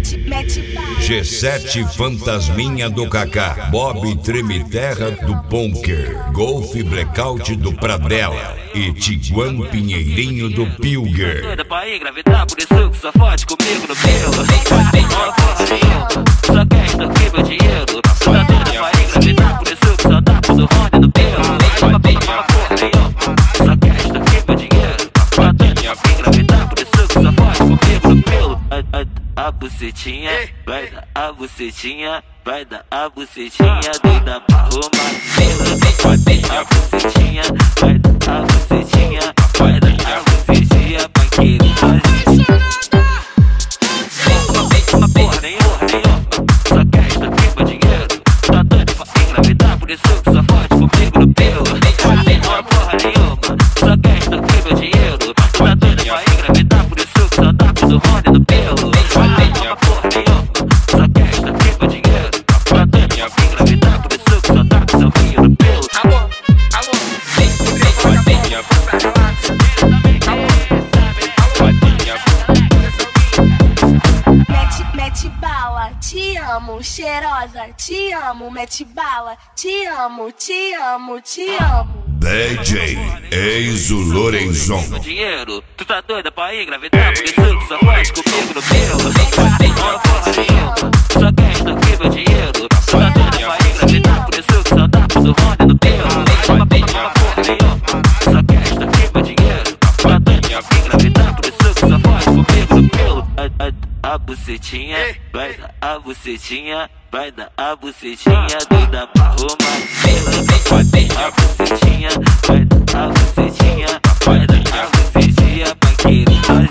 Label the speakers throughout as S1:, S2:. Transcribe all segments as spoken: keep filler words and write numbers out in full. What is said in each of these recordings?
S1: G sete Fantasminha do Kaká, Bob Treme-Terra do Ponker, Golf Blackout do Pradella e Tiguan Pinheirinho do Pilger.
S2: Doida pra engravidar, por isso que só fode comigo no pelo. Ó, porra nenhuma, só quer extorquir meu dinheiro. Tá doida pra engravidar, por isso que só dá pro do Rony no pelo. Ó, porra nenhuma, só quer extorquir meu dinheiro. Tá doida pra engravidar, por isso que só fode comigo no pelo. A, a, a bucetinha, vai dar a bucetinha, vai dar a bucetinha, doida pra arrumar pelo. A bucetinha, vai dar a bucetinha, vai dar a bucetinha pra que ele faz. Uma porra nenhuma, nenhuma, só quer extorquir meu dinheiro. Tá doido pra engravidar, por isso que só fode comigo no pelo. Uma porra nenhuma, só quer extorquir meu dinheiro. Tá doido pra engravidar, por isso que só dá pro do Rony no pelo. Uma porra nenhuma, só quer extorquir meu dinheiro. Tá doido pra engravidar, por isso que só dá pro seu vinho no pelo.
S3: Alô, alô, vem, vem, bota a bola, pra relax.
S4: Mete, mete bala, te amo, cheirosa, te amo, mete bala, te amo, te amo, te amo.
S1: D J Enzo Lorenzon.
S2: Meu dinheiro, tu tá doida pra engravidar, por isso que só fode comigo no pelo. Ó, porra nenhuma, só quer extorquir meu dinheiro. Tu tá doida pra engravidar, por isso que só dá pro do Rony no pelo. Uma porra nenhuma, só quer extorquir meu dinheiro. Tu tá doida pra engravidar, por isso que só fode comigo no pelo. A, a, a bucetinha, vai dar a bucetinha, vai dar a bucetinha, doida pra arrumar pelo. A bucetinha, vai dar a bucetinha, vai dar a bucetinha pra que ele faz.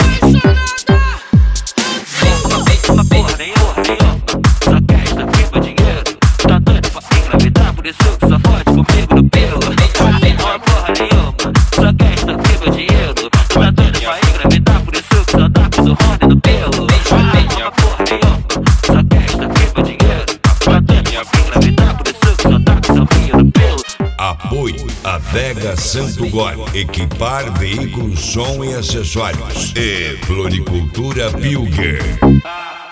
S2: Uma porra nenhuma, nenhuma, só quer extorquir meu dinheiro. Tá doido pra engravidar, por isso que só fode comigo no pelo. Uma porra nenhuma, só quer extorquir meu dinheiro. Tá doido pra engravidar, por isso que só dá pro do Rony no pelo. Uma porra nenhuma, só quer extorquir meu dinheiro. Tá doido pra engravidar, por isso que só dá pro seu vinho no pelo.
S1: Apoio Adega Santo Gole, equipar veículos, som e acessórios. E Floricultura Pilger.